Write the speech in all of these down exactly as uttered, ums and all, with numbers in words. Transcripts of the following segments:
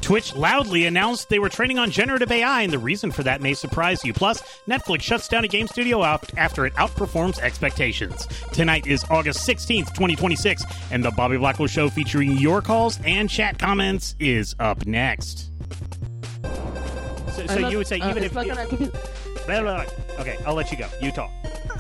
Twitch loudly announced they were training on generative A I, and the reason for that may surprise you. Plus, Netflix shuts down a game studio out after it outperforms expectations. Tonight is August sixteenth, twenty twenty-six, and the Bobby Blackwell Show featuring your calls and chat comments is up next. So, so not, you would say uh, even if... Not gonna you, blah, blah, blah. Okay, I'll let you go. You talk.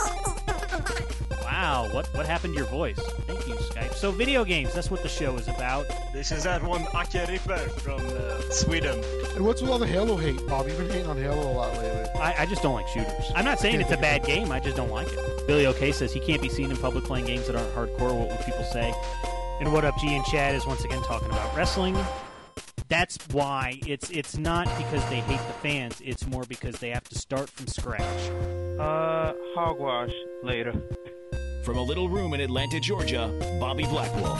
Wow, what what happened to your voice? Thank you, Skype. So video games, that's what the show is about. This is that one Ake Ripper from uh, Sweden. And what's with all the Halo hate, Bob? You've been hating on Halo a lot lately. I, I just don't like shooters. I'm not saying it's a bad game, I just don't like it. Billy OK says he can't be seen in public playing games that aren't hardcore. What would people say? And What Up G and Chad is once again talking about wrestling. That's why it's it's not because they hate the fans, it's more because they have to start from scratch. Uh, hogwash later. From a little room in Atlanta, Georgia, Bobby Blackwolf.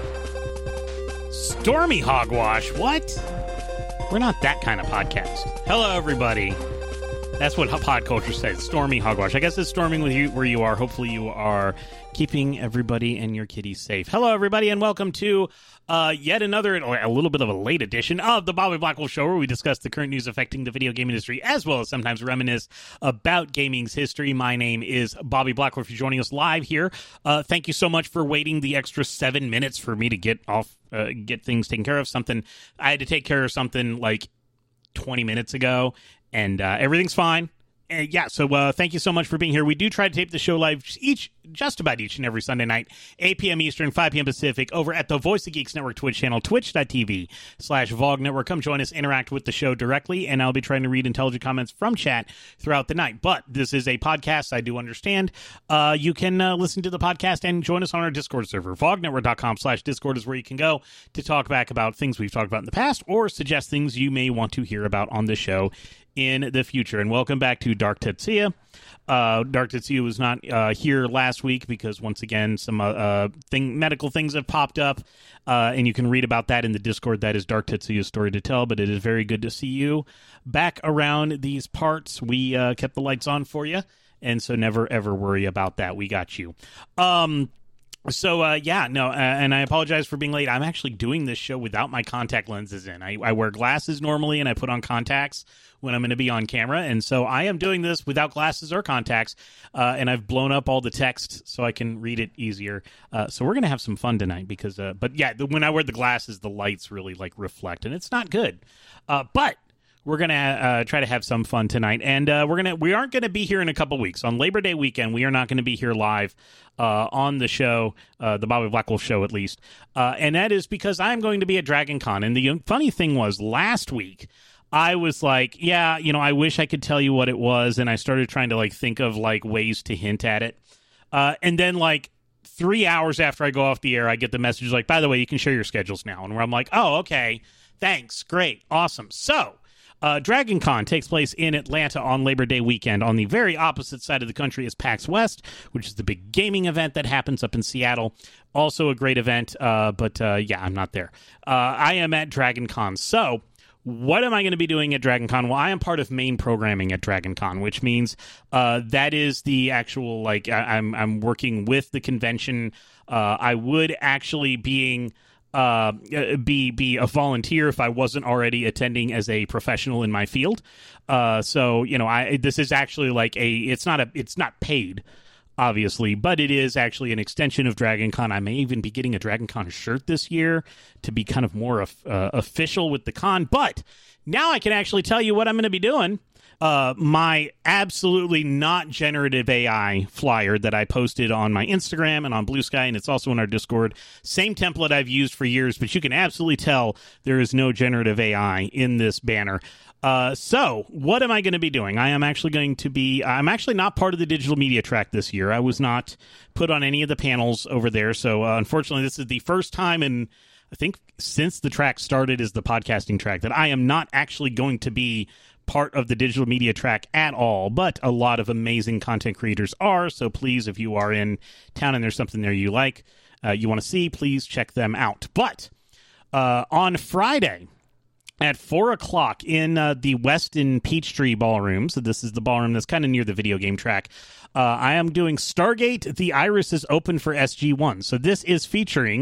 Stormy hogwash? What? We're not that kind of podcast. Hello, everybody. That's what pod culture says. Stormy hogwash. I guess it's storming with you where you are. Hopefully you are keeping everybody and your kitties safe. Hello, everybody, and welcome to uh, yet another, a little bit of a late edition of the Bobby Blackwell Show, where we discuss the current news affecting the video game industry, as well as sometimes reminisce about gaming's history. My name is Bobby Blackwell. If you're joining us live here, uh, thank you so much for waiting the extra seven minutes for me to get off, uh, get things taken care of. Something I had to take care of something like twenty minutes ago, and uh, everything's fine. Uh, yeah, so uh, thank you so much for being here. We do try to tape the show live each, just about each and every Sunday night, eight p.m. Eastern, five p.m. Pacific, over at the Voice of Geeks Network Twitch channel, twitch.tv slash VOG Network. Come join us, interact with the show directly, and I'll be trying to read intelligent comments from chat throughout the night. But this is a podcast, I do understand. Uh, you can uh, listen to the podcast and join us on our Discord server. VogNetwork.com slash Discord is where you can go to talk back about things we've talked about in the past, or suggest things you may want to hear about on the show in the future. And welcome back to Dark Tetsuya. Uh, Dark Tetsuya was not uh, here last week because, once again, some uh, uh, thing, medical things have popped up, uh, and you can read about that in the Discord. That is Dark Tetsuya's story to tell, but it is very good to see you back around these parts. We uh, kept the lights on for you, and so never, ever worry about that. We got you. Um... So, uh, yeah, no, uh, and I apologize for being late. I'm actually doing this show without my contact lenses in. I, I wear glasses normally, and I put on contacts when I'm going to be on camera, and so I am doing this without glasses or contacts, uh, and I've blown up all the text so I can read it easier. Uh, so we're going to have some fun tonight, because, uh, but yeah, the, when I wear the glasses, the lights really, like, reflect, and it's not good. Uh, but we're going to uh, try to have some fun tonight, and uh, we're gonna we aren't going to be here in a couple weeks. On Labor Day weekend, we are not going to be here live uh, on the show, uh, the Bobby Blackwell Show at least, uh, and that is because I'm going to be at Dragon Con. And the funny thing was, last week, I was like, yeah, you know, I wish I could tell you what it was, and I started trying to, like, think of, like, ways to hint at it. Uh, and then, like, three hours after I go off the air, I get the message, like, by the way, you can share your schedules now. And where I'm like, oh, okay, thanks, great, awesome. So, Uh, Dragon Con takes place in Atlanta on Labor Day weekend. On the very opposite side of the country is PAX West, which is the big gaming event that happens up in Seattle. Also a great event, uh, but uh, yeah, I'm not there. Uh, I am at Dragon Con. So what am I going to be doing at Dragon Con? Well, I am part of main programming at Dragon Con, which means uh, that is the actual, like, I- I'm, I'm working with the convention. Uh, I would actually being... Uh, be be a volunteer if I wasn't already attending as a professional in my field. Uh, so you know, I this is actually like a it's not a it's not paid, obviously, but it is actually an extension of Dragon Con. I may even be getting a Dragon Con shirt this year to be kind of more uh, official with the con. But now I can actually tell you what I'm going to be doing. Uh, my absolutely not generative A I flyer that I posted on my Instagram and on Blue Sky, and it's also in our Discord. Same template I've used for years, but you can absolutely tell there is no generative A I in this banner. Uh, so, what am I going to be doing? I am actually going to be... I'm actually not part of the digital media track this year. I was not put on any of the panels over there, so uh, unfortunately this is the first time in... I think since the track started as the podcasting track that I am not actually going to be part of the digital media track at all, but a lot of amazing content creators are, so please, if you are in town and there's something there you like, uh, you want to see, please check them out. But uh, on Friday at four o'clock in uh, the Westin Peachtree Ballroom, so this is the ballroom that's kind of near the video game track, uh, I am doing Stargate, The Iris is Open for S G one. So this is featuring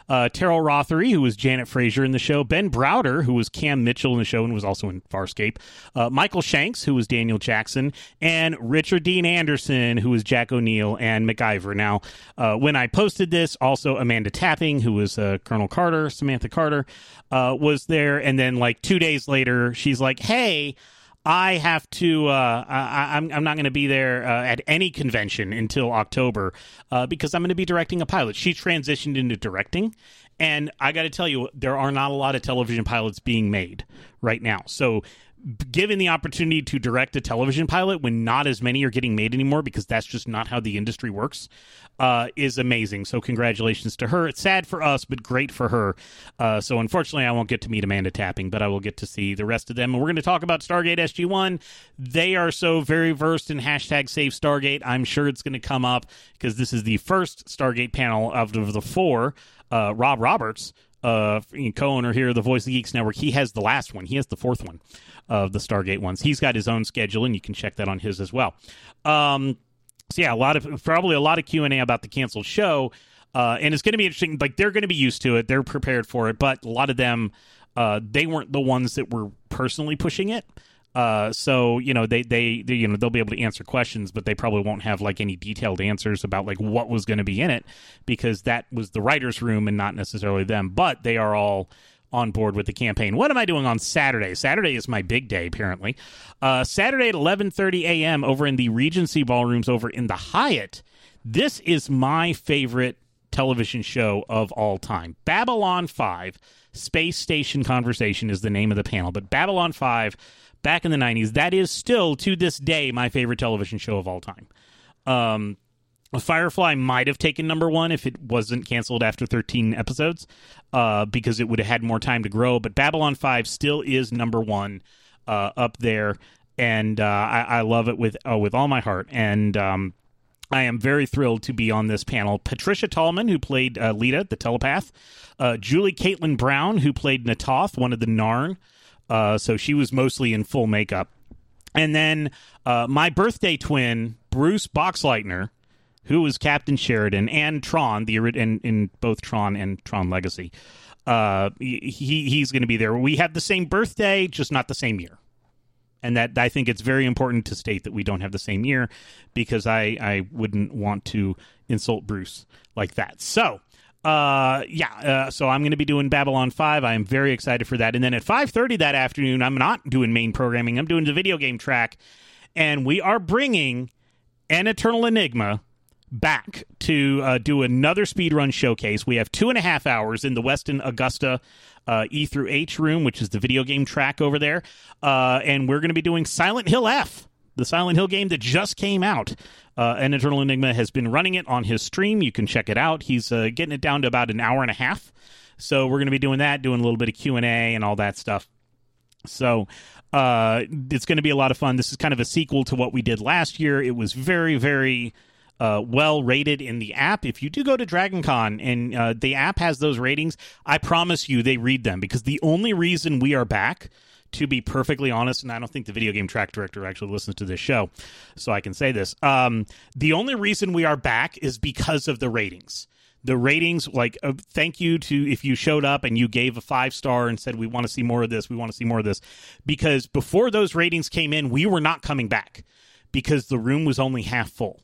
Uh, Terrell Rothery, who was Janet Frazier in the show. Ben Browder, who was Cam Mitchell in the show and was also in Farscape. Uh, Michael Shanks, who was Daniel Jackson. And Richard Dean Anderson, who was Jack O'Neill and MacGyver. Now, uh, when I posted this, also Amanda Tapping, who was uh, Colonel Carter, Samantha Carter, uh, was there. And then like two days later, she's like, hey, I have to, uh, I, I'm, I'm not going to be there uh, at any convention until October uh, because I'm going to be directing a pilot. She transitioned into directing, and I got to tell you, there are not a lot of television pilots being made right now. So given the opportunity to direct a television pilot when not as many are getting made anymore, because that's just not how the industry works, uh, is amazing. So congratulations to her. It's sad for us, but great for her. Uh, so unfortunately, I won't get to meet Amanda Tapping, but I will get to see the rest of them. And we're going to talk about Stargate S G one. They are so very versed in hashtag Save Stargate. I'm sure it's going to come up because this is the first Stargate panel of the, of the four. Uh, Rob Roberts, uh, co-owner here of the Voice of the Geeks Network, he has the last one. He has the fourth one of the Stargate ones. He's got his own schedule, and you can check that on his as well. Um, so yeah, a lot of probably a lot of Q and A about the canceled show, uh, and it's going to be interesting. Like they're going to be used to it, they're prepared for it, but a lot of them, uh, they weren't the ones that were personally pushing it. Uh, so you know they, they they you know they'll be able to answer questions, but they probably won't have like any detailed answers about like what was going to be in it, because that was the writers' room and not necessarily them. But they are all on board with the campaign. What am I doing on Saturday? Saturday is my big day, apparently. Uh, Saturday at eleven thirty a.m. over in the Regency Ballrooms over in the Hyatt. This is my favorite television show of all time. Babylon five, Space Station Conversation is the name of the panel. But Babylon five, back in the nineties, that is still, to this day, my favorite television show of all time. Um... Firefly might have taken number one if it wasn't canceled after thirteen episodes, uh, because it would have had more time to grow. But Babylon five still is number one uh, up there, and uh, I, I love it with uh, with all my heart. And um, I am very thrilled to be on this panel. Patricia Tallman, who played uh, Lita, the telepath. Uh, Julie Caitlin Brown, who played Natoth, one of the Narn. Uh, so she was mostly in full makeup. And then uh, my birthday twin, Bruce Boxleitner, who was Captain Sheridan, and Tron, the in, in both Tron and Tron Legacy. Uh, he he's going to be there. We have the same birthday, just not the same year. And that I think it's very important to state that we don't have the same year, because I, I wouldn't want to insult Bruce like that. So, uh, yeah, uh, so I'm going to be doing Babylon five. I am very excited for that. And then at five thirty that afternoon, I'm not doing main programming. I'm doing the video game track. And we are bringing An Eternal Enigma back to uh, do another speedrun showcase. We have two and a half hours in the Westin Augusta uh, E through H room, which is the video game track over there. Uh, and we're going to be doing Silent Hill F, the Silent Hill game that just came out. Uh, An Eternal Enigma has been running it on his stream. You can check it out. He's uh, getting it down to about an hour and a half. So we're going to be doing that, doing a little bit of Q and A and all that stuff. So uh, it's going to be a lot of fun. This is kind of a sequel to what we did last year. It was very, very uh, well rated in the app. If you do go to DragonCon and uh, the app has those ratings, I promise you they read them, because the only reason we are back, to be perfectly honest, and I don't think the video game track director actually listens to this show, so I can say this. Um, the only reason we are back is because of the ratings. The ratings, like, uh, thank you to if you showed up and you gave a five star and said, we want to see more of this, we want to see more of this. Because before those ratings came in, we were not coming back because the room was only half full.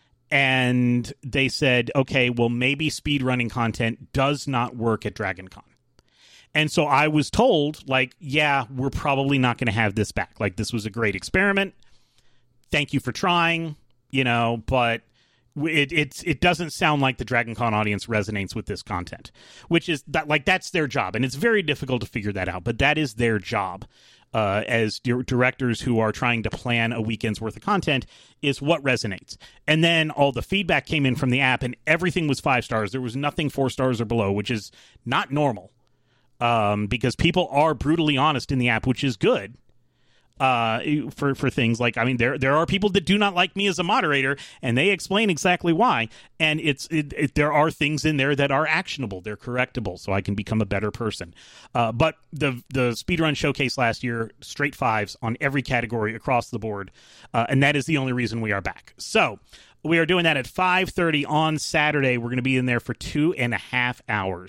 And they said, okay, well, maybe speedrunning content does not work at DragonCon. And so I was told, like, yeah, we're probably not going to have this back. Like, this was a great experiment. Thank you for trying, you know, but it it's it doesn't sound like the DragonCon audience resonates with this content, which is that, like, that's their job. And it's very difficult to figure that out, but that is their job uh, as di- directors who are trying to plan a weekend's worth of content, is what resonates. And then all the feedback came in from the app, and everything was five stars. There was nothing four stars or below, which is not normal. Um, because people are brutally honest in the app, which is good uh, for for things like, I mean, there there are people that do not like me as a moderator, and they explain exactly why. And it's it, it, there are things in there that are actionable, they're correctable, so I can become a better person. Uh, but the the speedrun showcase last year, straight fives on every category across the board, uh, and that is the only reason we are back. So we are doing that at five thirty on Saturday. We're going to be in there for two and a half hours.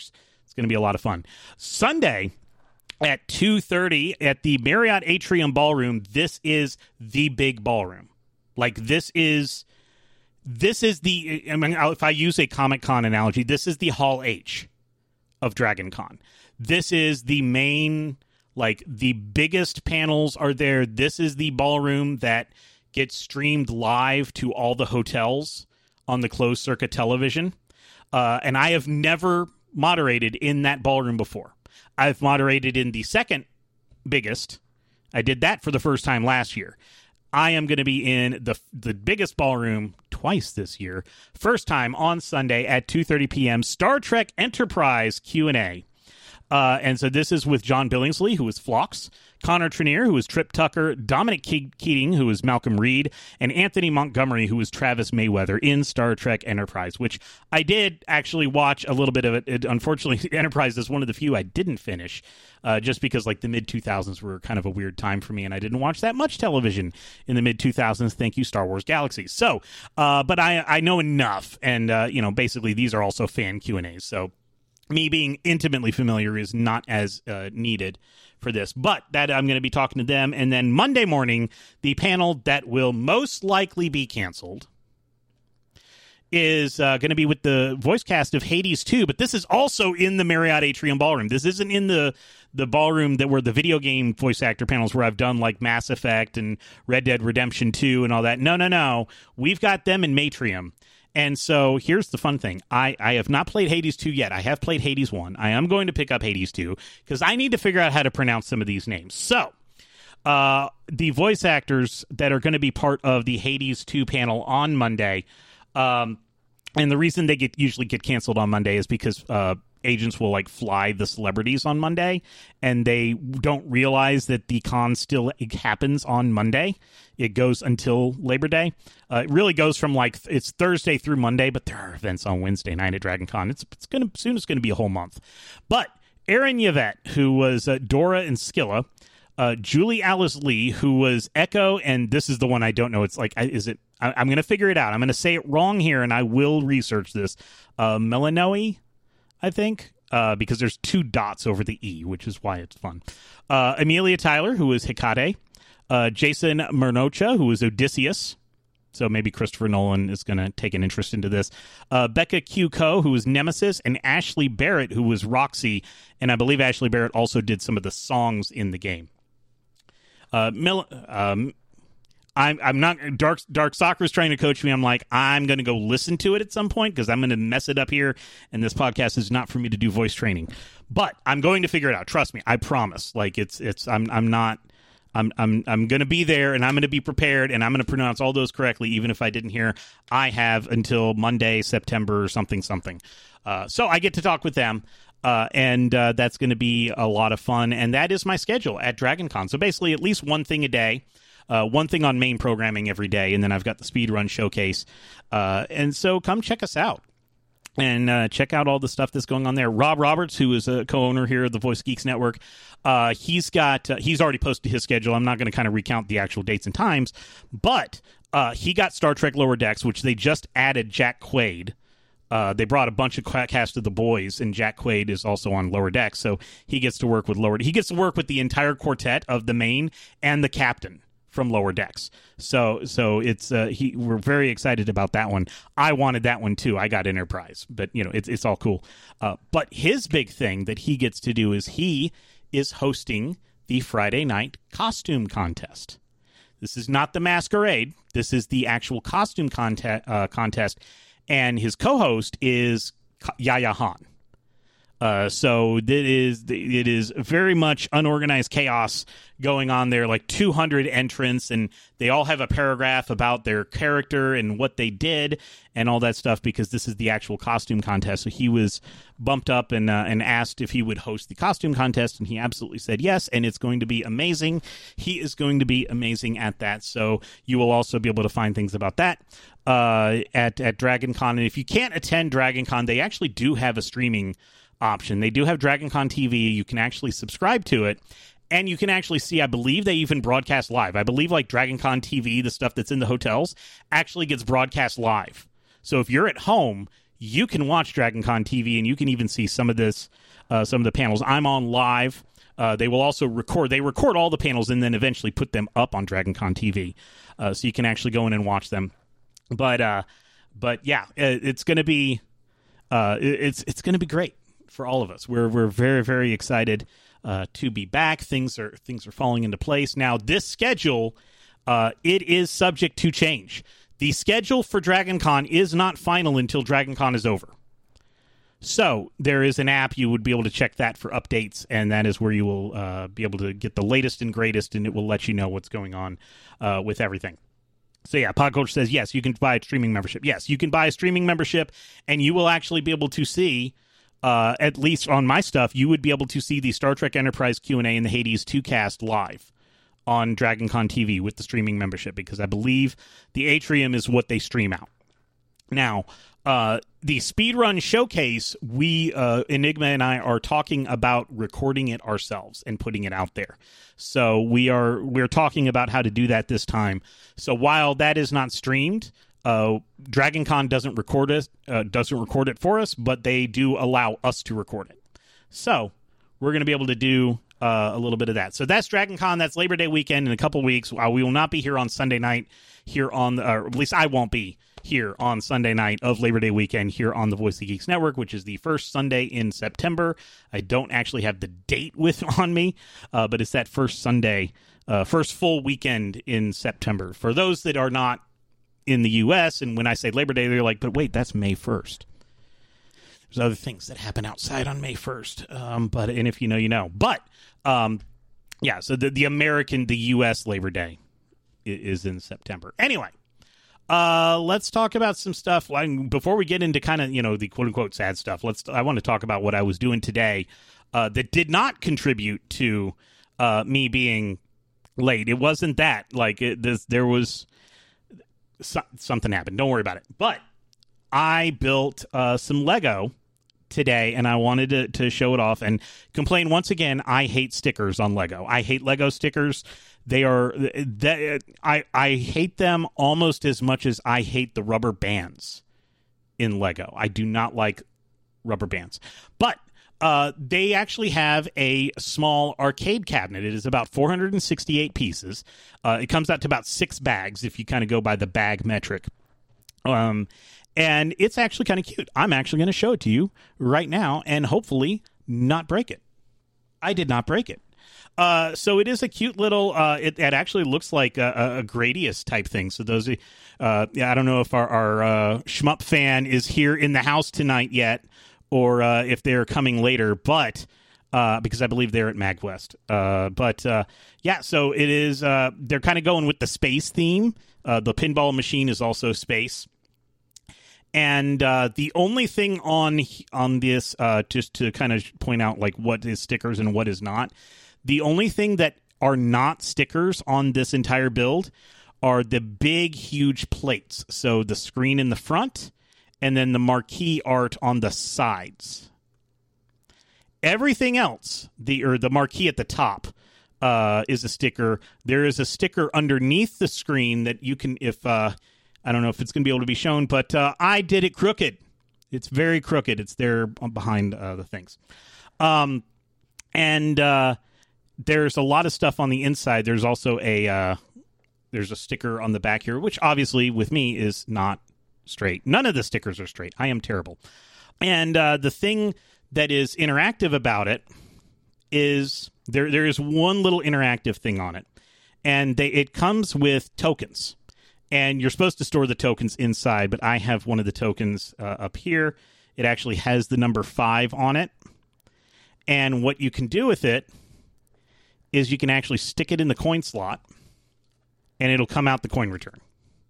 It's going to be a lot of fun. Sunday at two thirty at the Marriott Atrium Ballroom. This is the big ballroom. Like, this is this is the, I mean, if I use a Comic-Con analogy, this is the Hall H of Dragon Con. This is the main, like, the biggest panels are there. This is the ballroom that gets streamed live to all the hotels on the closed circuit television. Uh, and I have never moderated in that ballroom before. I've moderated in the second biggest. I did that for the first time last year. I am going to be in the the biggest ballroom twice this year. First time on Sunday at two thirty p.m. Star Trek Enterprise Q and A. Uh, and so this is with John Billingsley, who is Phlox, Connor Trenier, who is Trip Tucker, Dominic Ke- Keating, who is Malcolm Reed, and Anthony Montgomery, who is Travis Mayweather in Star Trek Enterprise, which I did actually watch a little bit of it. it unfortunately, Enterprise is one of the few I didn't finish, uh, just because like the mid two thousands were kind of a weird time for me, and I didn't watch that much television in the mid two thousands. Thank you, Star Wars Galaxies. So, uh, but I, I know enough, and, uh, you know, basically these are also fan Q and A's, so me being intimately familiar is not as uh, needed for this, but that I'm going to be talking to them. And then Monday morning, the panel that will most likely be canceled is uh, going to be with the voice cast of Hades two, but this is also in the Marriott Atrium Ballroom. This isn't in the the ballroom that were the video game voice actor panels where I've done like Mass Effect and Red Dead Redemption two and all that. No, no, no. We've got them in Matrium. And so here's the fun thing. I, I have not played Hades two yet. I have played Hades one. I am going to pick up Hades two because I need to figure out how to pronounce some of these names. So uh, the voice actors that are going to be part of the Hades two panel on Monday, um, and the reason they get usually get canceled on Monday is because uh, agents will like fly the celebrities on Monday, and they don't realize that the con still happens on Monday. It goes until Labor Day. Uh, it really goes from like it's Thursday through Monday, but there are events on Wednesday night at Dragon Con. It's it's gonna soon it's gonna be a whole month. But Aaron Yvette, who was uh, Dora and Scylla, uh, Julie Alice Lee, who was Echo, and this is the one I don't know. It's like is it? I, I'm gonna figure it out. I'm gonna say it wrong here, and I will research this. Uh, Melanoe, I think. Uh, because there's two dots over the E, which is why it's fun. Uh, Amelia Tyler, who is Hecate. Uh, Jason Murnocha, who is Odysseus. So maybe Christopher Nolan is going to take an interest into this. Uh, Becca Q. Ko, who is Nemesis. And Ashley Barrett, who was Roxy. And I believe Ashley Barrett also did some of the songs in the game. Uh, Mil- um, I'm, I'm not Dark Dark Soccer is trying to coach me. I'm like, I'm going to go listen to it at some point because I'm going to mess it up here. And this podcast is not for me to do voice training, but I'm going to figure it out. Trust me. I promise. Like it's, it's, I'm, I'm not, I'm, I'm, I'm going to be there and I'm going to be prepared and I'm going to pronounce all those correctly. Even if I didn't hear, I have until Monday, September, something, something. Uh, so I get to talk with them. Uh, and uh, that's going to be a lot of fun. And that is my schedule at Dragon Con. So basically at least one thing a day. Uh, one thing on main programming every day, and then I've got the Speedrun Showcase. Uh, and so come check us out and uh, check out all the stuff that's going on there. Rob Roberts, who is a co-owner here of the Voice Geeks Network, uh, he's got uh, he's already posted his schedule. I'm not going to kind of recount the actual dates and times, but uh, he got Star Trek Lower Decks, which they just added Jack Quaid. Uh, they brought a bunch of cast of the boys, and Jack Quaid is also on Lower Decks, so he gets to work with Lower. He gets to work with the entire quartet of the main and the captain from Lower Decks. So so it's uh, he we're very excited about that one. I wanted that one too. I got Enterprise, but you know, it's it's all cool. Uh, but his big thing that he gets to do is he is hosting the Friday night costume contest. This is not the masquerade. This is the actual costume contest uh, contest, and his co-host is Yaya Han. Uh, so it is it is very much unorganized chaos going on there, like two hundred entrants, and they all have a paragraph about their character and what they did and all that stuff because this is the actual costume contest. So he was bumped up and uh, and asked if he would host the costume contest, and he absolutely said yes, and it's going to be amazing. He is going to be amazing at that, so you will also be able to find things about that uh, at, at Dragon Con. And if you can't attend Dragon Con, they actually do have a streaming option. They do have Dragon Con T V. You can actually subscribe to it, and you can actually see, I believe they even broadcast live. I believe like Dragon Con T V, the stuff that's in the hotels, actually gets broadcast live. So if you're at home, you can watch Dragon Con T V, and you can even see some of this uh, some of the panels. I'm on live. Uh, they will also record. They record all the panels and then eventually put them up on DragonCon T V, uh, so you can actually go in and watch them. But uh, but yeah, it, it's going to be uh, it, it's it's going to be great for all of us. We're we're very very excited uh, to be back. Things are things are falling into place now. This schedule uh, it is subject to change. The schedule for DragonCon is not final until DragonCon is over. So there is an app. You would be able to check that for updates, and that is where you will uh, be able to get the latest and greatest, and it will let you know what's going on uh, with everything. So yeah, PodCulture says, yes, you can buy a streaming membership. Yes, you can buy a streaming membership, and you will actually be able to see, uh, at least on my stuff, you would be able to see the Star Trek Enterprise Q and A and the Hades two cast live on DragonCon T V with the streaming membership, because I believe the Atrium is what they stream out. Now, uh, the Speedrun Showcase, we, uh, Enigma and I are talking about recording it ourselves and putting it out there. So we are, we're talking about how to do that this time. So while that is not streamed, uh, DragonCon doesn't record it, uh, doesn't record it for us, but they do allow us to record it. So we're going to be able to do uh, a little bit of that. So that's DragonCon. That's Labor Day weekend in a couple weeks. Uh, we will not be here on Sunday night here on, the, or at least I won't be here on Sunday night of Labor Day weekend here on the Voice of the Geeks Network, which is the first Sunday in September. I don't actually have the date with on me, uh, but it's that first Sunday, uh, first full weekend in September. For those that are not in the U S, and when I say Labor Day, they're like, but wait, that's May first. There's other things that happen outside on May first, um, but and if you know, you know. But, um, yeah, so the, the American, the U S Labor Day is in September. Anyway. Uh, let's talk about some stuff. Before we get into kind of, you know, the quote-unquote sad stuff, let's. I want to talk about what I was doing today uh, that did not contribute to uh, me being late. It wasn't that. Like, it, this, there was... So, something happened. Don't worry about it. But I built uh, some Lego today, and I wanted to, to show it off and complain once again. I hate stickers on Lego. I hate Lego stickers. They are they, I I hate them almost as much as I hate the rubber bands in Lego. I do not like rubber bands. But uh, they actually have a small arcade cabinet. It is about four hundred sixty-eight pieces. Uh, it comes out to about six bags if you kind of go by the bag metric. Um, and it's actually kind of cute. I'm actually going to show it to you right now and hopefully not break it. I did not break it. Uh, so it is a cute little, uh, it, it actually looks like a, a Gradius type thing. So those, uh, yeah, I don't know if our, our uh, Shmup fan is here in the house tonight yet, or uh, if they're coming later, but uh, because I believe they're at MagWest. Uh, but uh, yeah, so it is, uh, they're kind of going with the space theme. Uh, the pinball machine is also space. And uh, the only thing on on this, uh, just to kind of point out like what is stickers and what is not, the only thing that are not stickers on this entire build are the big, huge plates. So the screen in the front and then the marquee art on the sides. Everything else, the or the marquee at the top, uh, is a sticker. There is a sticker underneath the screen that you can, if uh, I don't know if it's going to be able to be shown, but uh, I did it crooked. It's very crooked. It's there behind uh, the things. Um, and uh, there's a lot of stuff on the inside. There's also a uh, there's a sticker on the back here, which obviously with me is not straight. None of the stickers are straight. I am terrible. And uh, the thing that is interactive about it is there. There is one little interactive thing on it, and they it comes with tokens. And you're supposed to store the tokens inside, but I have one of the tokens uh, up here. It actually has the number five on it. And what you can do with it is you can actually stick it in the coin slot, and it'll come out the coin return.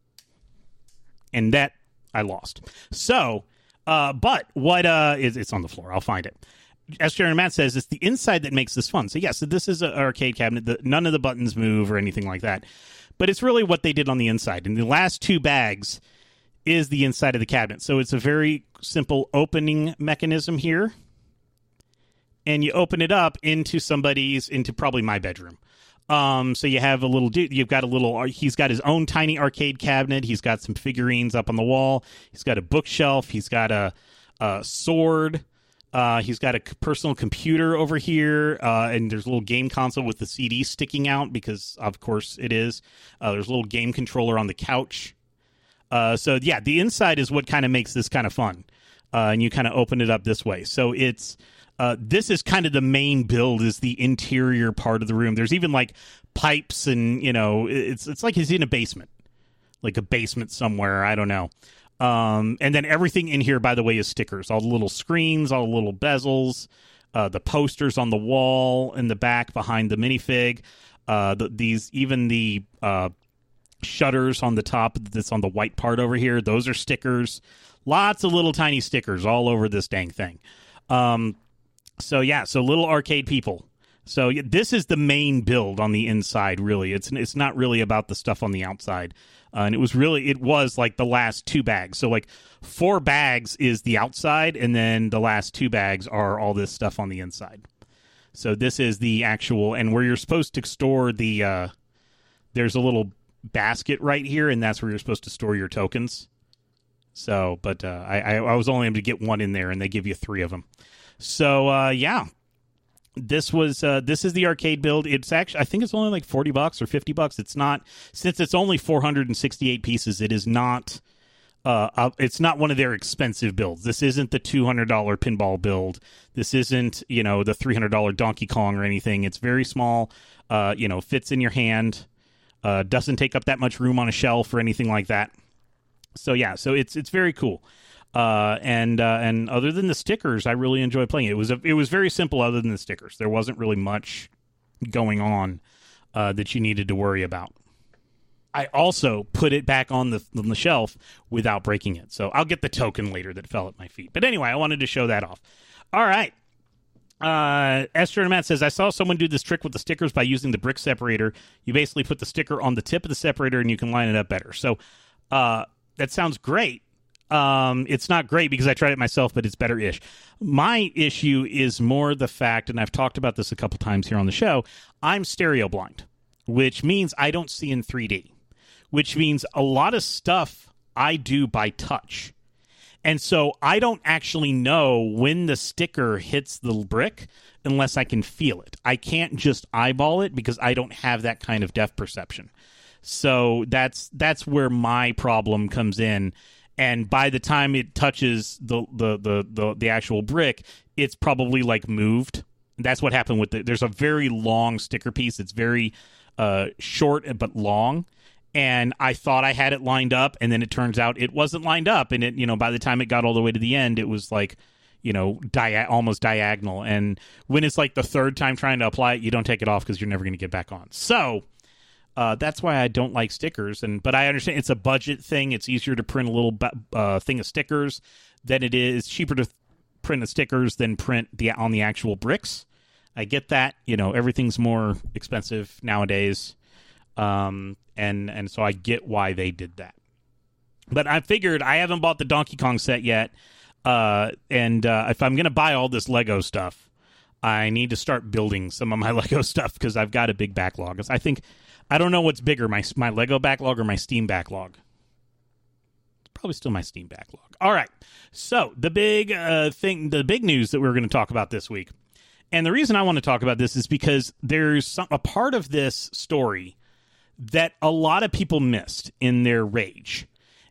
And that I lost. So, uh, but what uh, is it's on the floor. I'll find it. As Sharon Matt says, it's the inside that makes this fun. So, yes, yeah, so this is an arcade cabinet. The, none of the buttons move or anything like that. But it's really what they did on the inside. And the last two bags is the inside of the cabinet. So it's a very simple opening mechanism here. And you open it up into somebody's, into probably my bedroom. Um, so you have a little, you've got a little, he's got his own tiny arcade cabinet. He's got some figurines up on the wall. He's got a bookshelf. He's got a, a sword. Uh, he's got a c- personal computer over here, uh, and there's a little game console with the C D sticking out because, of course, it is. Uh, there's a little game controller on the couch. Uh, so, yeah, the inside is what kind of makes this kind of fun. Uh, and you kind of open it up this way. So it's uh, this is kind of the main build is the interior part of the room. There's even, like, pipes and, you know, it's it's like he's in a basement. Like a basement somewhere. I don't know. Um, and then everything in here, by the way, is stickers. All the little screens, all the little bezels, uh, the posters on the wall in the back behind the minifig. Uh, the, these even the uh, shutters on the top that's on the white part over here. Those are stickers. Lots of little tiny stickers all over this dang thing. Um, so yeah, so little arcade people. So yeah, this is the main build on the inside. Really, it's it's not really about the stuff on the outside. Uh, and it was really, it was like the last two bags. So like four bags is the outside, and then the last two bags are all this stuff on the inside. So this is the actual, and where you're supposed to store the, uh, there's a little basket right here, and that's where you're supposed to store your tokens. So, but uh, I, I was only able to get one in there, and they give you three of them. So, uh, yeah. This was uh, this is the arcade build. It's actually I think it's only like forty bucks or fifty bucks. It's not since it's only four hundred sixty-eight pieces. It is not uh, uh it's not one of their expensive builds. This isn't the two hundred dollars pinball build. This isn't, you know, the three hundred dollars Donkey Kong or anything. It's very small. Uh, you know, fits in your hand. Uh, doesn't take up that much room on a shelf or anything like that. So yeah, so it's it's very cool. Uh, and uh, and other than the stickers, I really enjoy playing it. It was a, it was very simple. Other than the stickers, there wasn't really much going on uh, that you needed to worry about. I also put it back on the on the shelf without breaking it. So I'll get the token later that fell at my feet. But anyway, I wanted to show that off. All right. Uh, Esther and Matt says, I saw someone do this trick with the stickers by using the brick separator. You basically put the sticker on the tip of the separator and you can line it up better. So uh, that sounds great. Um, it's not great because I tried it myself, but it's better-ish. My issue is more the fact, and I've talked about this a couple times here on the show, I'm stereo blind, which means I don't see in three D, which means a lot of stuff I do by touch. And so I don't actually know when the sticker hits the brick unless I can feel it. I can't just eyeball it because I don't have that kind of depth perception. So that's that's where my problem comes in. And by the time it touches the the, the, the the actual brick, it's probably like moved. That's what happened with the. There's a very long sticker piece. It's very uh, short but long, and I thought I had it lined up, and then it turns out it wasn't lined up. And it, you know, by the time it got all the way to the end, it was like, you know, dia- almost diagonal. And when it's like the third time trying to apply it, you don't take it off because you're never going to get back on. So. Uh, that's why I don't like stickers, and but I understand it's a budget thing. It's easier to print a little uh, thing of stickers than it is cheaper to print the stickers than print the on the actual bricks. I get that, you know, everything's more expensive nowadays, um, and and so I get why they did that. But I figured I haven't bought the Donkey Kong set yet, uh, and uh, if I'm going to buy all this Lego stuff, I need to start building some of my Lego stuff because I've got a big backlog. I think. I don't know what's bigger, my my Lego backlog or my Steam backlog. It's probably still my Steam backlog. All right. So the big uh, thing, the big news that we're going to talk about this week, and the reason I want to talk about this is because there's some, a part of this story that a lot of people missed in their rage.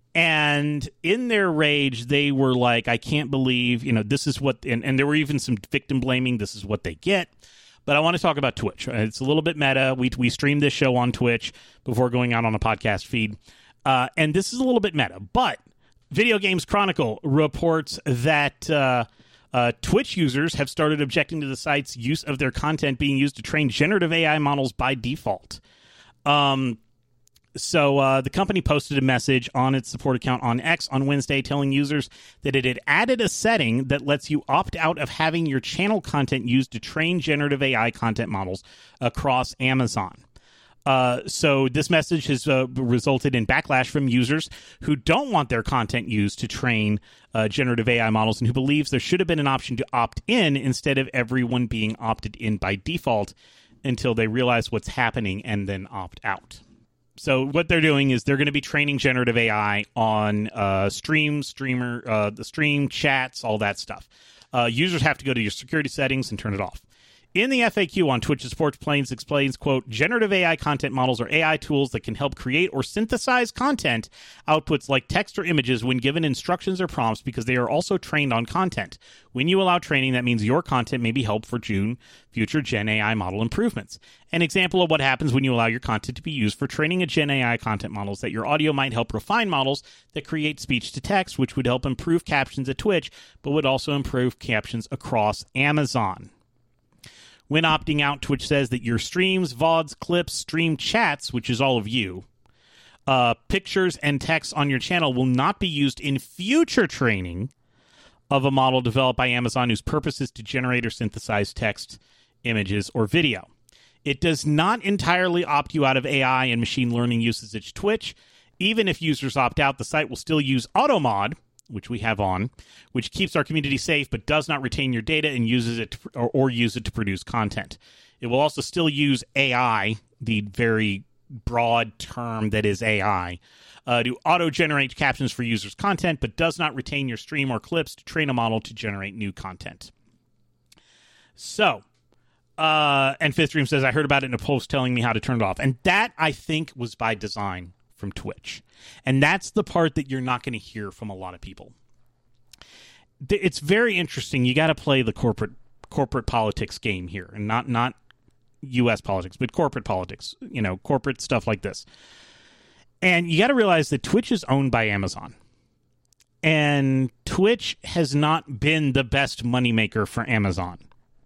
And in their rage, they were like, I can't believe, you know, this is what, and, and there were even some victim blaming, this is what they get. But I want to talk about Twitch. It's a little bit meta. We we stream this show on Twitch before going out on a podcast feed. Uh, and this is a little bit meta. But Video Games Chronicle reports that uh, uh, Twitch users have started objecting to the site's use of their content being used to train generative A I models by default. Um, so uh, the company posted a message on its support account on X on Wednesday telling users that it had added a setting that lets you opt out of having your channel content used to train generative A I content models across Amazon. Uh, so this message has uh, resulted in backlash from users who don't want their content used to train uh, generative A I models and who believes there should have been an option to opt in instead of everyone being opted in by default until they realize what's happening and then opt out. So what they're doing is they're going to be training generative A I on uh, stream, streamer, uh, the stream chats, all that stuff. Uh, users have to go to your security settings and turn it off. In the F A Q on Twitch's Sports Planes explains, quote, generative A I content models are A I tools that can help create or synthesize content outputs like text or images when given instructions or prompts because they are also trained on content. When you allow training, that means your content may be helped for June future Gen A I model improvements. An example of what happens when you allow your content to be used for training a Gen A I content model is that your audio might help refine models that create speech to text, which would help improve captions at Twitch, but would also improve captions across Amazon. When opting out, Twitch says that your streams, V O Ds, clips, stream chats, which is all of you, uh, pictures, and text on your channel will not be used in future training of a model developed by Amazon whose purpose is to generate or synthesize text, images, or video. It does not entirely opt you out of A I and machine learning uses at Twitch. Even if users opt out, the site will still use AutoMod, which we have on, which keeps our community safe but does not retain your data and uses it to, or, or use it to produce content. It will also still use A I, the very broad term that is A I, uh, to auto-generate captions for users' content, but does not retain your stream or clips to train a model to generate new content. So, uh, and Fifth Dream says, I heard about it in a post telling me how to turn it off. And that, I think, was by design from Twitch. And that's the part that you're not going to hear from a lot of people. It's very interesting. You got to play the corporate corporate politics game here, and not not U S politics, but corporate politics, you know, corporate stuff like this. And you got to realize that Twitch is owned by Amazon. And Twitch has not been the best moneymaker for Amazon.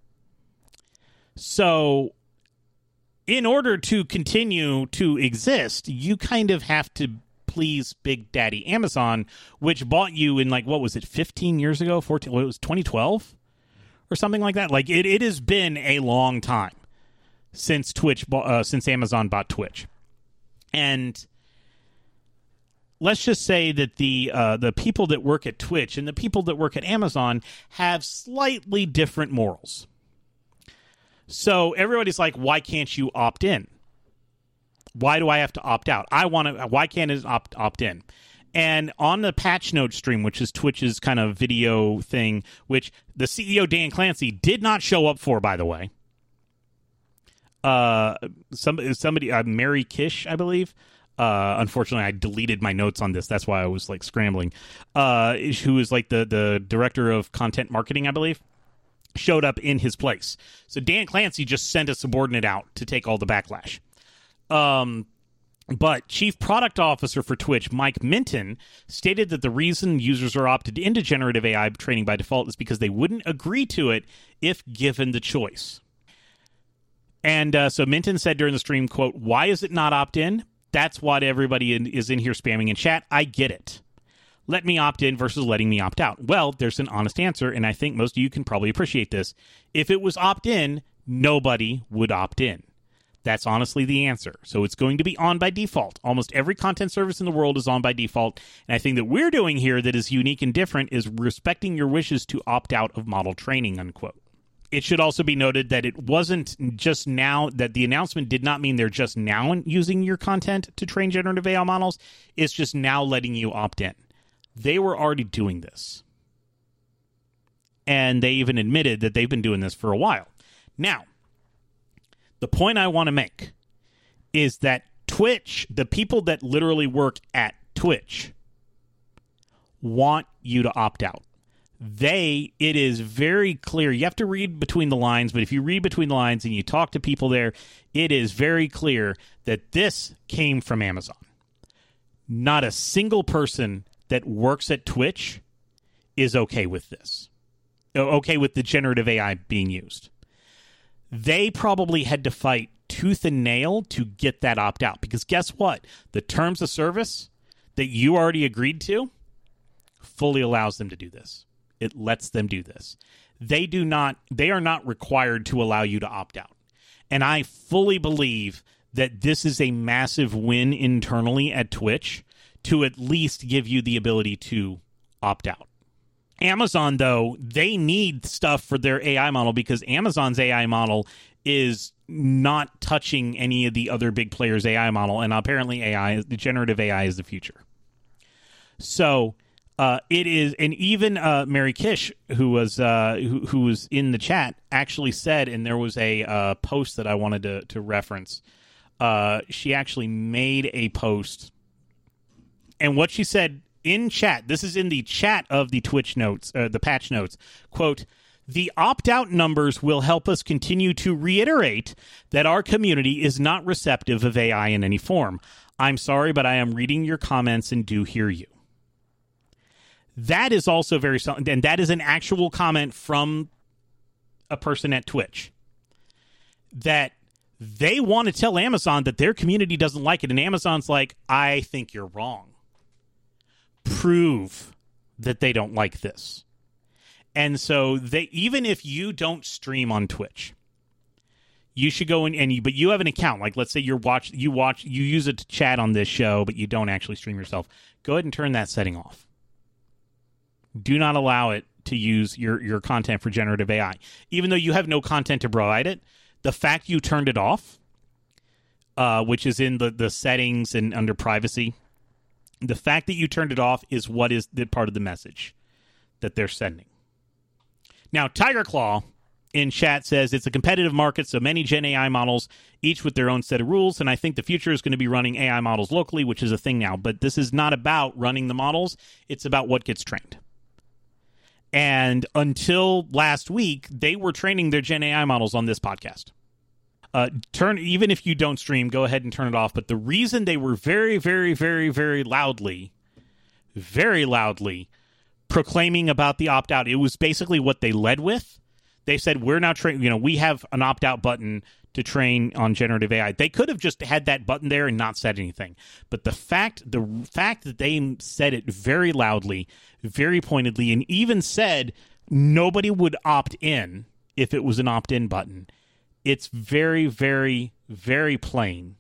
So in order to continue to exist, you kind of have to please Big Daddy Amazon, which bought you in, like, what was it, fifteen years ago? fourteen, what, it was twenty twelve? Or something like that. Like, it, it has been a long time since Twitch, uh, since Amazon bought Twitch. And let's just say that the uh, the people that work at Twitch and the people that work at Amazon have slightly different morals. So everybody's like, why can't you opt in? Why do I have to opt out? I want to. Why can't it opt opt in? And on the Patch Note stream, which is Twitch's kind of video thing, which the C E O Dan Clancy did not show up for, by the way. Uh, somebody, somebody, uh, Mary Kish, I believe. Uh, unfortunately, I deleted my notes on this. That's why I was like scrambling. Uh, who is like the the director of content marketing, I believe, showed up in his place. So Dan Clancy just sent a subordinate out to take all the backlash. Um, but Chief Product Officer for Twitch, Mike Minton, stated that the reason users are opted into generative A I training by default is because they wouldn't agree to it if given the choice. And uh, so Minton said during the stream, quote, why is it not opt-in? That's what everybody in, is in here spamming in chat. I get it. Let me opt in versus letting me opt out. Well, there's an honest answer, and I think most of you can probably appreciate this. If it was opt-in, nobody would opt in. That's honestly the answer. So it's going to be on by default. Almost every content service in the world is on by default. And I think that we're doing here that is unique and different is respecting your wishes to opt out of model training, unquote. It should also be noted that it wasn't just now, that the announcement did not mean they're just now using your content to train generative A I models. It's just now letting you opt in. They were already doing this. And they even admitted that they've been doing this for a while. Now, the point I want to make is that Twitch, the people that literally work at Twitch, want you to opt out. They, it is very clear. You have to read between the lines, but if you read between the lines and you talk to people there, it is very clear that this came from Amazon. Not a single person that works at Twitch is okay with this. Okay with the generative A I being used. They probably had to fight tooth and nail to get that opt-out. Because guess what? The terms of service that you already agreed to fully allows them to do this. It lets them do this. They do not, they are not required to allow you to opt out. And I fully believe that this is a massive win internally at Twitch to at least give you the ability to opt out. Amazon, though, they need stuff for their A I model because Amazon's A I model is not touching any of the other big players' A I model, and apparently A I, the generative A I is the future. So, Uh, it is, and even uh, Mary Kish, who was uh, who, who was in the chat, actually said, and there was a uh, post that I wanted to to reference. Uh, she actually made a post, and what she said in chat, this is in the chat of the Twitch notes, uh, the patch notes, quote, "The opt-out numbers will help us continue to reiterate that our community is not receptive of A I in any form. I'm sorry, but I am reading your comments and do hear you." That is also very, and that is an actual comment from a person at Twitch, that they want to tell Amazon that their community doesn't like it, and Amazon's like, I think you're wrong. Prove that they don't like this. And so they, even if you don't stream on Twitch, you should go in and you, but you have an account. Like, let's say you're watch, you watch, you use it to chat on this show, but you don't actually stream yourself. Go ahead and turn that setting off. Do not allow it to use your, your content for generative A I. Even though you have no content to provide it, the fact you turned it off, uh, which is in the, the settings and under privacy, the fact that you turned it off is what is the part of the message that they're sending. Now, Tiger Claw in chat says it's a competitive market, so many Gen A I models, each with their own set of rules, and I think the future is going to be running A I models locally, which is a thing now. But this is not about running the models. It's about what gets trained. And until last week, they were training their Gen A I models on this podcast. Uh, turn even if you don't stream, go ahead and turn it off. But the reason they were very, very, very, very loudly, very loudly proclaiming about the opt-out, it was basically what they led with. They said, we're now training, you know, we have an opt-out button to train on generative A I. They could have just had that button there and not said anything. But the fact, the fact that they said it very loudly, very pointedly, and even said nobody would opt in if it was an opt-in button, it's very, very, very plain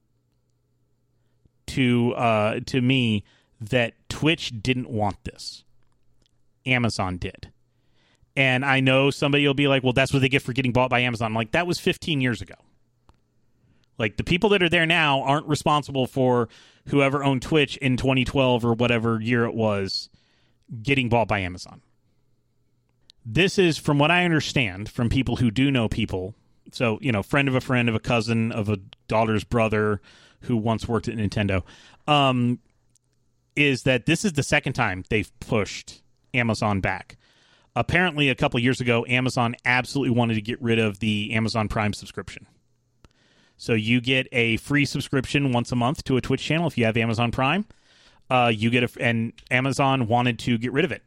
to uh, to me that Twitch didn't want this. Amazon did. And I know somebody will be like, well, that's what they get for getting bought by Amazon. I'm like, that was fifteen years ago. Like, the people that are there now aren't responsible for whoever owned Twitch in twenty twelve or whatever year it was getting bought by Amazon. This is, from what I understand, from people who do know people. So, you know, friend of a friend of a cousin of a daughter's brother who once worked at Nintendo, um, is that this is the second time they've pushed Amazon back. Apparently, a couple years ago, Amazon absolutely wanted to get rid of the Amazon Prime subscription. So you get a free subscription once a month to a Twitch channel if you have Amazon Prime. Uh, you get a, and Amazon wanted to get rid of it.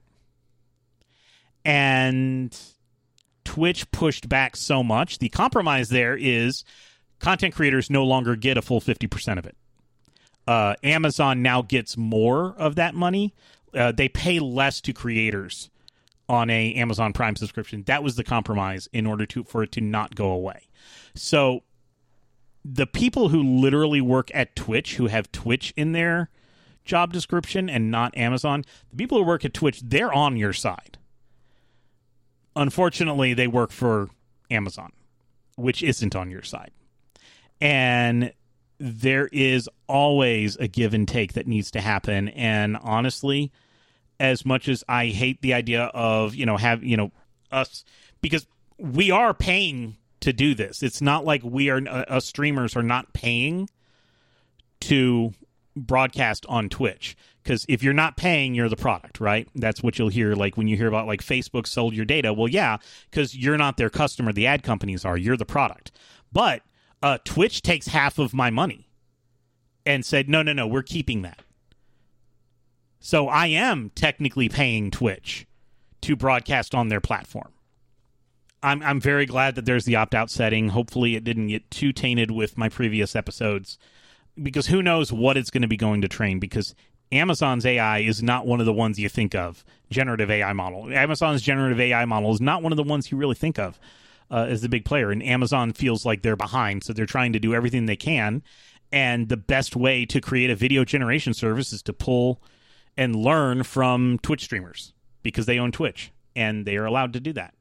And Twitch pushed back so much. The compromise there is content creators no longer get a full fifty percent of it. Uh, Amazon now gets more of that money. Uh, they pay less to creators on a Amazon Prime subscription. That was the compromise in order to for it to not go away. So the people who literally work at Twitch, who have Twitch in their job description and not Amazon, the people who work at Twitch, they're on your side. Unfortunately, they work for Amazon, which isn't on your side. And there is always a give and take that needs to happen. And honestly, as much as I hate the idea of, you know, have, you know, us, because we are paying to do this. It's not like we are, uh, us streamers are not paying to broadcast on Twitch. Because if you're not paying, you're the product, right? That's what you'll hear, like when you hear about like Facebook sold your data. Well, yeah, because you're not their customer. The ad companies are. You're the product. But uh, Twitch takes half of my money and said, no, no, no, we're keeping that. So I am technically paying Twitch to broadcast on their platform. I'm I'm very glad that there's the opt-out setting. Hopefully it didn't get too tainted with my previous episodes, because who knows what it's going to be going to train, because Amazon's A I is not one of the ones you think of. Generative A I model. Amazon's generative A I model is not one of the ones you really think of uh, as the big player. And Amazon feels like they're behind, so they're trying to do everything they can. And the best way to create a video generation service is to pull and learn from Twitch streamers, because they own Twitch, and they are allowed to do that.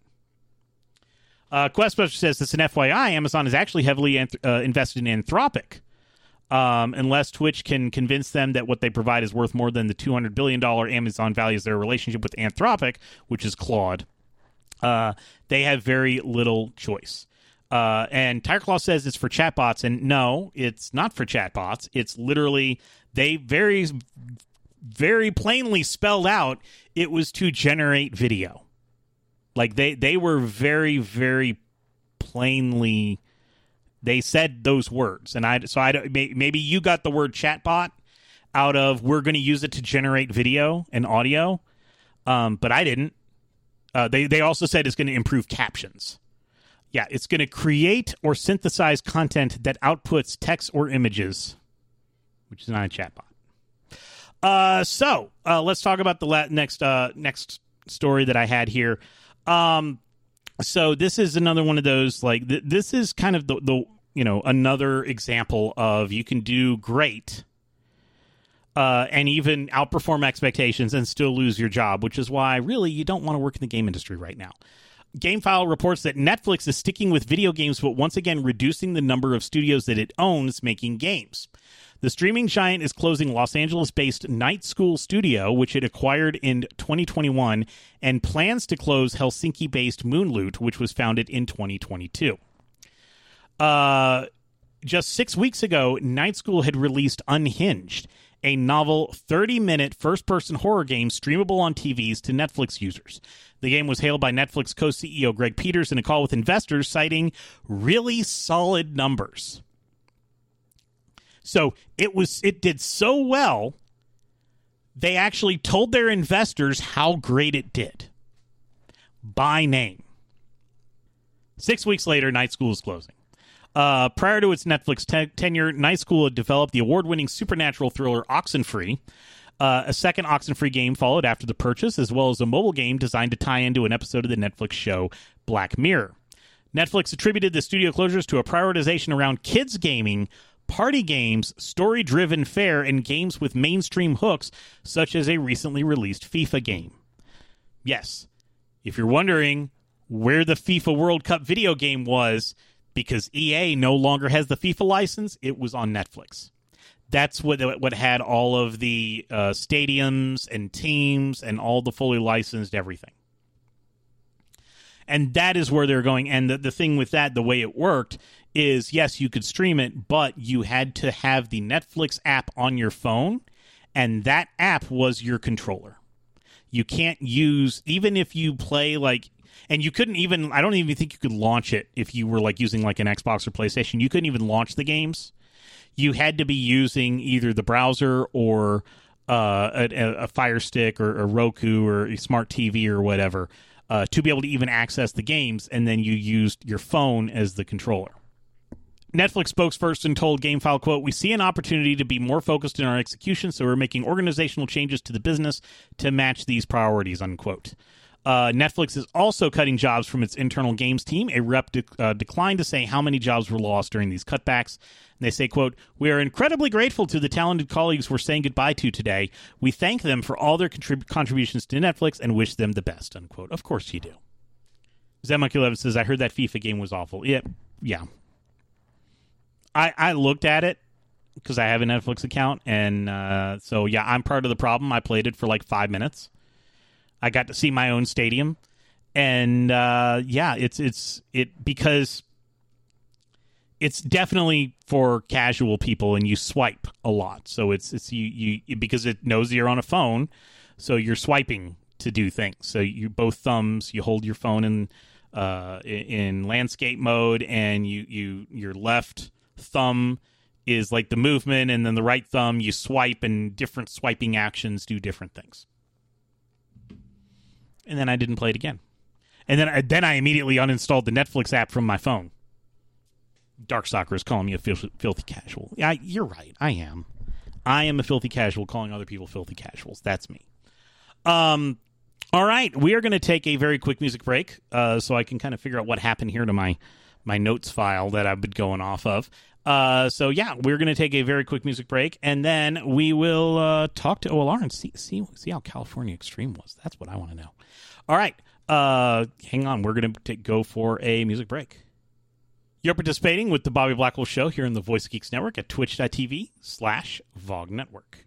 Uh, Questbuster says, this is an F Y I, Amazon is actually heavily anth- uh, invested in Anthropic. Um, unless Twitch can convince them that what they provide is worth more than the two hundred billion dollars Amazon values their relationship with Anthropic, which is Claude, uh, they have very little choice. Uh, and Tiger Claw says it's for chatbots, and no, it's not for chatbots. It's literally, they very, very plainly spelled out it was to generate video. Like, they, they were very, very plainly... They said those words, and I so I don't, maybe you got the word chatbot out of we're going to use it to generate video and audio, um, but I didn't. Uh, they they also said it's going to improve captions. Yeah, it's going to create or synthesize content that outputs text or images, which is not a chatbot. Uh, so uh, let's talk about the la- next uh, next story that I had here. Um, So this is another one of those, like, th- this is kind of the, the, you know, another example of you can do great uh, and even outperform expectations and still lose your job, which is why, really, you don't want to work in the game industry right now. GameFile reports that Netflix is sticking with video games, but once again reducing the number of studios that it owns making games. The streaming giant is closing Los Angeles-based Night School Studio, which it acquired in twenty twenty-one, and plans to close Helsinki-based Moonloot, which was founded in twenty twenty-two. Uh, just six weeks ago, Night School had released Unhinged, a novel thirty-minute first-person horror game streamable on T Vs to Netflix users. The game was hailed by Netflix co-C E O Greg Peters in a call with investors, citing really solid numbers. So it was it did so well, they actually told their investors how great it did. By name. Six weeks later, Night School is closing. Uh, prior to its Netflix te- tenure, Night School had developed the award-winning supernatural thriller Oxenfree. Uh, a second Oxenfree game followed after the purchase, as well as a mobile game designed to tie into an episode of the Netflix show Black Mirror. Netflix attributed the studio closures to a prioritization around kids gaming, party games, story-driven fare, and games with mainstream hooks, such as a recently released FIFA game. Yes, if you're wondering where the FIFA World Cup video game was, because E A no longer has the FIFA license, it was on Netflix. That's what what had all of the uh, stadiums and teams and all the fully licensed everything. And that is where they're going. And the, the thing with that, the way it worked, is, yes, you could stream it, but you had to have the Netflix app on your phone, and that app was your controller. You can't use, even if you play, like, and you couldn't even, I don't even think you could launch it if you were, like, using, like, an Xbox or PlayStation. You couldn't even launch the games. You had to be using either the browser or uh, a, a Fire Stick or a Roku or a smart T V or whatever uh, to be able to even access the games, and then you used your phone as the controller. Netflix spokesperson told GameFile, quote, "We see an opportunity to be more focused in our execution, so we're making organizational changes to the business to match these priorities," unquote. Uh, Netflix is also cutting jobs from its internal games team. A rep de- uh, declined to say how many jobs were lost during these cutbacks. And they say, quote, "We are incredibly grateful to the talented colleagues we're saying goodbye to today. We thank them for all their contrib- contributions to Netflix and wish them the best," unquote. Of course you do. Zmonkey eleven says, "I heard that FIFA game was awful." Yeah, yeah. I, I looked at it because I have a Netflix account, and uh, so, yeah, I'm part of the problem. I played it for like five minutes. I got to see my own stadium, and uh, yeah, it's it's it because it's definitely for casual people, and you swipe a lot. So it's it's you you because it knows you're on a phone, so you're swiping to do things. So you both thumbs, you hold your phone in uh, in landscape mode, and you you your left thumb is like the movement, and then the right thumb you swipe, and different swiping actions do different things. And then I didn't play it again. And then I, then I immediately uninstalled the Netflix app from my phone. Dark Soccer is calling me a filthy, filthy casual. Yeah, you're right. I am. I am a filthy casual calling other people filthy casuals. That's me. Um, all right. We are going to take a very quick music break uh, so I can kind of figure out what happened here to my, my notes file that I've been going off of. Uh, so, yeah, we're going to take a very quick music break, and then we will uh, talk to O L R and see, see, see how California Extreme was. That's what I want to know. All right. Uh, hang on. We're going to go for a music break. You're participating with the Bobby Blackwell Show here in the Voice of Geeks Network at twitch.tv slash VOG Network.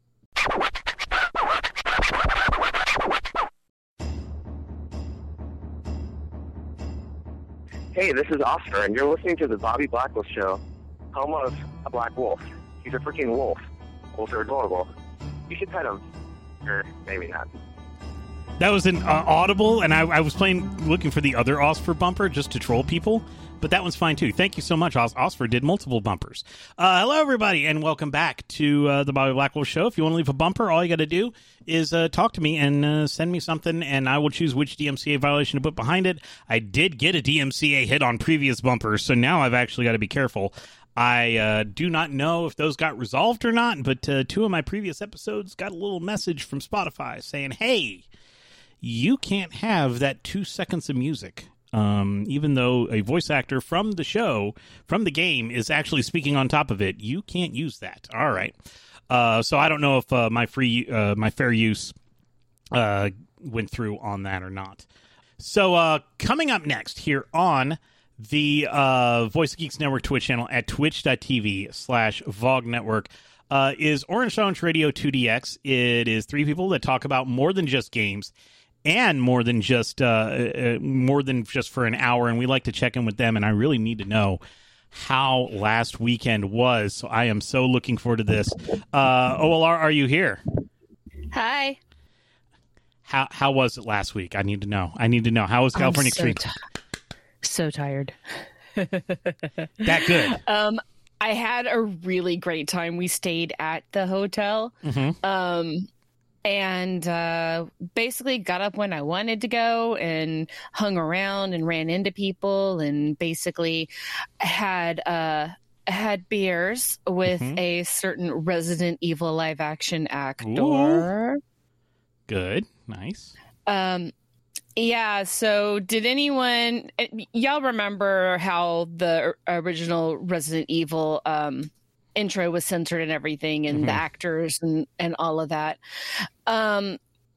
Hey, this is Oscar, and you're listening to the Bobby Blackwell Show, home of a black wolf. He's a freaking wolf. Wolves are adorable. You should pet him. Or maybe not. That was an uh, audible, and I, I was playing, looking for the other Osfer bumper just to troll people, but that one's fine too. Thank you so much. Os- Osfer did multiple bumpers. Uh, hello, everybody, and welcome back to uh, the Bobby Blackwell Show. If you want to leave a bumper, all you got to do is uh, talk to me and uh, send me something, and I will choose which D M C A violation to put behind it. I did get a D M C A hit on previous bumpers, so now I've actually got to be careful. I uh, do not know if those got resolved or not, but uh, two of my previous episodes got a little message from Spotify saying, hey, you can't have that two seconds of music, um, even though a voice actor from the show, from the game, is actually speaking on top of it. You can't use that. All right. Uh, so I don't know if uh, my free, uh, my fair use uh, went through on that or not. So uh, coming up next here on the uh, Voice of Geeks Network Twitch channel at twitch.tv slash VOG Network uh, is Orange Orange Radio two D X. It is three people that talk about more than just games. And more than just uh, uh, more than just for an hour, and we like to check in with them. And I really need to know how last weekend was. So I am so looking forward to this. Uh, O L R, are you here? Hi. How how was it last week? I need to know. I need to know. How was California I'm so Extreme? T- so tired. That good. Um, I had a really great time. We stayed at the hotel. Mm-hmm. Um. And uh, basically got up when I wanted to go and hung around and ran into people and basically had uh, had beers with mm-hmm. a certain Resident Evil live action actor. Ooh. Good. Nice. Um, yeah. So did anyone, y'all remember how the original Resident Evil um intro was censored and everything, and mm-hmm. the actors and, and all of that. Um,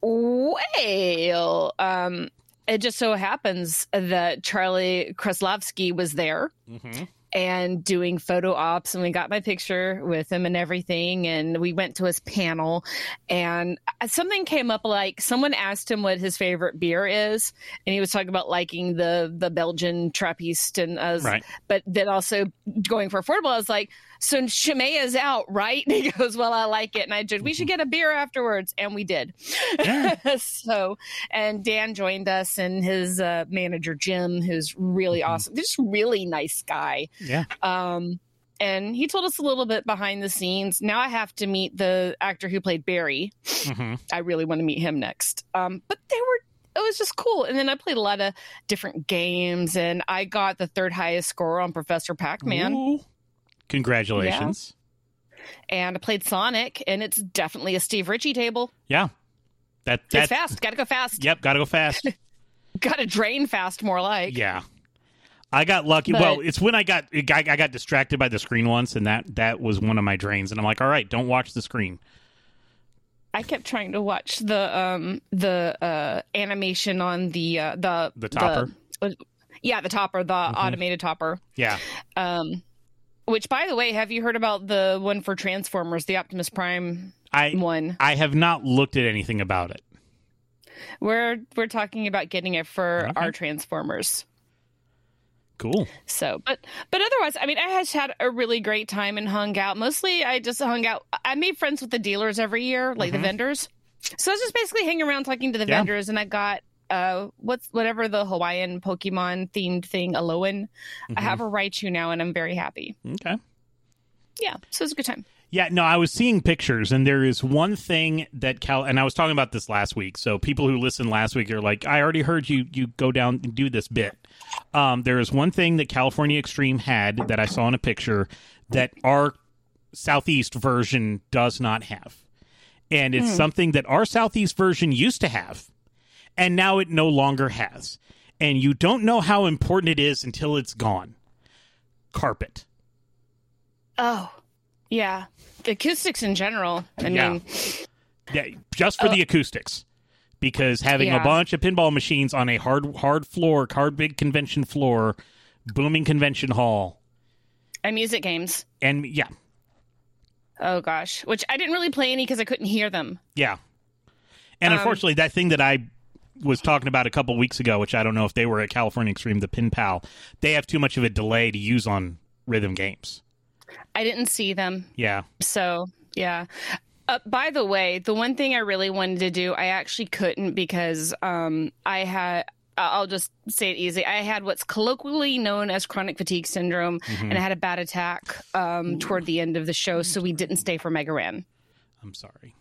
well, um, it just so happens that Charlie Kraslovsky was there mm-hmm. and doing photo ops, and we got my picture with him and everything, and we went to his panel, and something came up, like someone asked him what his favorite beer is, and he was talking about liking the the Belgian Trappist, and uh, right. but then also going for affordable. I was like, so Shemay is out, right? And he goes, well, I like it. And I said, we should get a beer afterwards. And we did. Yeah. So, and Dan joined us, and his uh, manager, Jim, who's really mm-hmm. awesome. Just really nice guy. Yeah. Um, and he told us a little bit behind the scenes. Now I have to meet the actor who played Barry. Mm-hmm. I really want to meet him next. Um, but they were, it was just cool. And then I played a lot of different games, and I got the third highest score on Professor Pac-Man. Ooh. Congratulations. Yeah. And I played Sonic, and it's definitely a Steve Ritchie table. Yeah. That, that It's fast. Gotta go fast. Yep, gotta go fast. Gotta drain fast, more like. Yeah. I got lucky. But, well, it's when I got I, I got distracted by the screen once, and that, that was one of my drains. And I'm like, all right, don't watch the screen. I kept trying to watch the um the uh, animation on the uh, the the topper. The, uh, yeah, the topper, the mm-hmm. automated topper. Yeah. Um, which, by the way, have you heard about the one for Transformers, the Optimus Prime I, one? I have not looked at anything about it. We're we're talking about getting it for okay. our Transformers. Cool. So, but but otherwise, I mean, I just had a really great time and hung out. Mostly, I just hung out. I made friends with the dealers every year, like mm-hmm. the vendors. So I was just basically hanging around talking to the yeah. vendors, and I got uh what's whatever the Hawaiian Pokemon themed thing, Alolan. Mm-hmm. I have a Raichu now, and I'm very happy. Okay. Yeah, so it's a good time. Yeah, no, I was seeing pictures, and there is one thing that Cal, and I was talking about this last week, so people who listened last week are like, I already heard you you go down and do this bit. Um, there is one thing that California Extreme had that I saw in a picture that our Southeast version does not have. And it's mm. something that our Southeast version used to have, and now it no longer has. And you don't know how important it is until it's gone. Carpet. Oh, yeah. The acoustics in general. I yeah. mean, yeah, just for uh, the acoustics. Because having yeah. a bunch of pinball machines on a hard hard floor, hard big convention floor booming convention hall. And music games. And, yeah. Oh, gosh. Which I didn't really play any because I couldn't hear them. Yeah. And Um, unfortunately, that thing that I was talking about a couple weeks ago, which I don't know if they were at California Extreme, the Pin Pal, they have too much of a delay to use on rhythm games. I didn't see them. Yeah. So, yeah. Uh, by the way, the one thing I really wanted to do, I actually couldn't because um, I had, I'll just say it easy. I had what's colloquially known as chronic fatigue syndrome, Mm-hmm. and I had a bad attack um, toward the end of the show, so we didn't stay for Mega Ran. I'm sorry.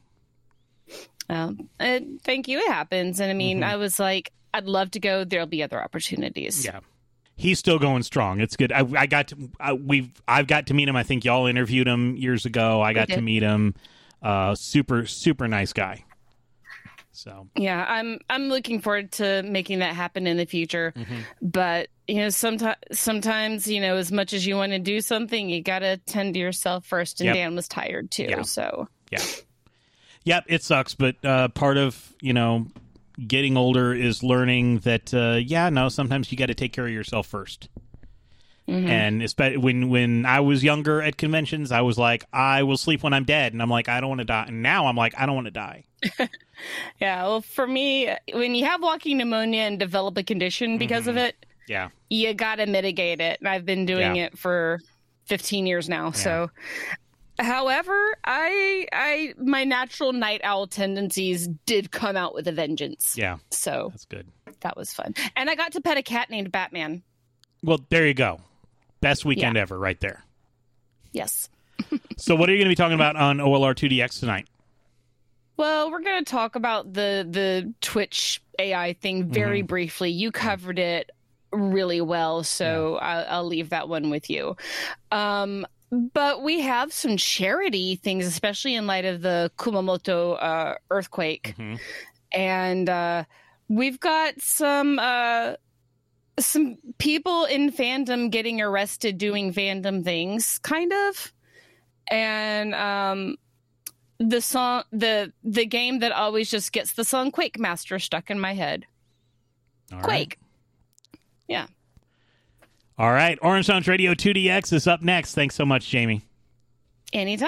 Um, uh, thank you. It happens. And I mean, Mm-hmm. I was like, I'd love to go. There'll be other opportunities. Yeah. He's still going strong. It's good. I, I got to, I, we've, I've got to meet him. I think y'all interviewed him years ago. I got did. to meet him. Uh, super, super nice guy. So Yeah, I'm I'm looking forward to making that happen in the future. Mm-hmm. But you know, sometimes sometimes you know, as much as you want to do something, you gotta tend to yourself first. And Yep. Dan was tired too, Yeah. so yeah, yep. It sucks, but uh, part of you know getting older is learning that uh, yeah, no, sometimes you got to take care of yourself first. Mhm. And especially when when I was younger at conventions, I was like, I will sleep when I'm dead, and I'm like, I don't want to die. And now I'm like, I don't want to die. yeah. Well, for me, when you have walking pneumonia and develop a condition because of it, Yeah, you gotta mitigate it. And I've been doing Yeah. it for fifteen years now. So, however, I I my natural night owl tendencies did come out with a vengeance. yeah, So that's good. that was fun, and I got to pet a cat named Batman. Well, there you go. Best weekend ever, right there. Yes. So, what are you going to be talking about on O L R two D X tonight? Well, we're going to talk about the the Twitch A I thing very Mm-hmm. briefly. You covered it really well, so I'll, I'll leave that one with you. Um, but we have some charity things, especially in light of the Kumamoto uh, earthquake, Mhm. and uh, we've got some. Uh, some people in fandom getting arrested doing fandom things, kind of. And um, the song, the the game that always just gets the song Quake Master stuck in my head. All right. Quake. Yeah. All right. Orange Sounds Radio two D X is up next. Thanks so much, Jamie. Anytime.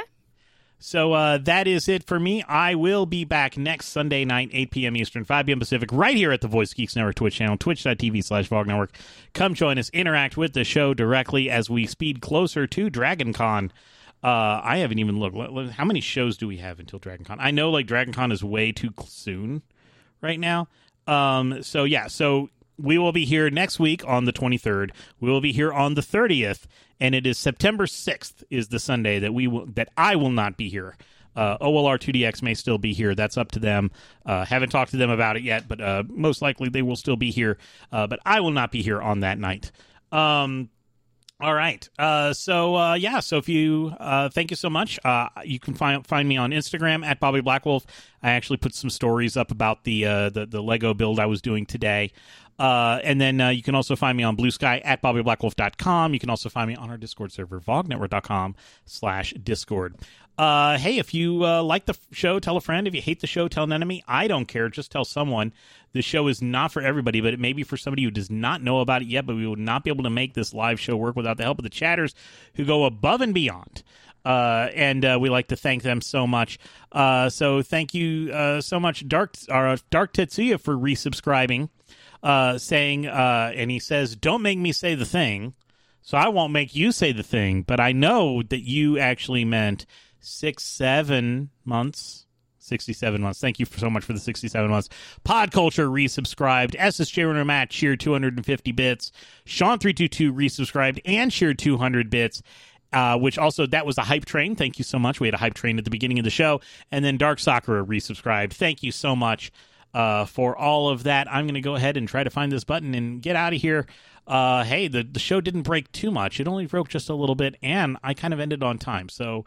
So uh, that is it for me. I will be back next Sunday night, eight p.m. Eastern, five p.m. Pacific, right here at the Voice Geeks Network Twitch channel, twitch.tv slash Vog Network. Come join us, interact with the show directly as we speed closer to DragonCon. Uh, I haven't even looked. How many shows do we have until DragonCon? I know like DragonCon is way too soon right now. Um, so yeah, so we will be here next week on the twenty-third. We will be here on the thirtieth, and it is September sixth is the Sunday that we will that I will not be here. Uh, O L R two D X may still be here. That's up to them. Uh, haven't talked to them about it yet, but uh, most likely they will still be here. Uh, but I will not be here on that night. Um, all right. Uh, so, uh, yeah, so if you, uh, thank you so much. Uh, you can find find me on Instagram at Bobby Blackwolf. I actually put some stories up about the, uh, the, the Lego build I was doing today. Uh, and then uh, you can also find me on Blue Sky at bobby blackwolf dot com. You can also find me on our Discord server, vognetwork.com slash Discord. Uh, hey, if you uh, like the show, tell a friend. If you hate the show, tell an enemy. I don't care. Just tell someone. The show is not for everybody, but it may be for somebody who does not know about it yet, but we would not be able to make this live show work without the help of the chatters who go above and beyond. Uh, and uh, we like to thank them so much. Uh, so thank you uh, so much, Dark, uh, Dark Tetsuya, for resubscribing. Uh, saying, uh, and he says, don't make me say the thing, so I won't make you say the thing, but I know that you actually meant six, seven months, sixty-seven months. Thank you for so much for the sixty-seven months. Pod Culture resubscribed, S S J Runner Matt cheered two hundred fifty bits, Sean three two two resubscribed and cheered two hundred bits, uh, which also, that was a hype train. Thank you so much. We had a hype train at the beginning of the show, and then Dark Sakura resubscribed. Thank you so much. Uh, for all of that, I'm going to go ahead and try to find this button and get out of here. Uh, hey, the, the show didn't break too much. It only broke just a little bit, and I kind of ended on time. So,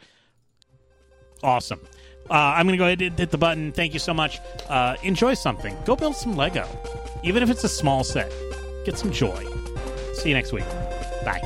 awesome. Uh, I'm going to go ahead and hit the button. Thank you so much. Uh, enjoy something. Go build some Lego. Even if it's a small set. Get some joy. See you next week. Bye.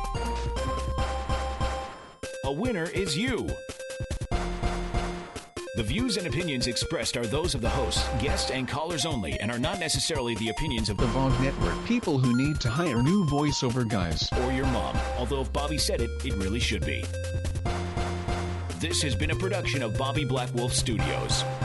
A winner is you. The views and opinions expressed are those of the hosts, guests, and callers only and are not necessarily the opinions of The V O G Network. People who need to hire new voiceover guys. or your mom. Although if Bobby said it, it really should be. This has been a production of Bobby Black Wolf Studios.